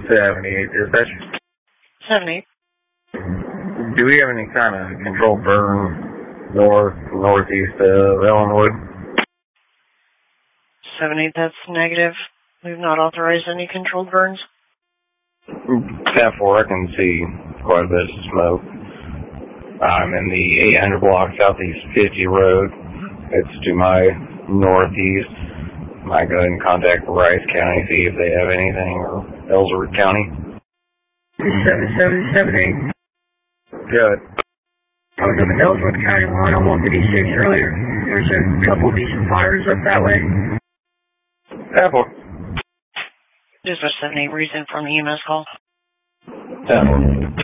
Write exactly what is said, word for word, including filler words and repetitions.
seventy-eight, dispatch. seventy-eight. Do we have any kind of controlled burn north, northeast of Ellenwood? seventy-eight, that's negative. We've not authorized any controlled burns. ten four, I can see quite a bit of smoke. I'm in the eight hundred block Southeast fifty Road. It's to my northeast. Might go ahead and contact Rice County, see if they have anything, or Ellsworth County. seven seven seven eight. Good. I was up in Ellsworth County one on one fifty-six earlier. There's a couple decent fires up that way. Apple. Dispatch seventy-eight, reason from the E M S call. Apple.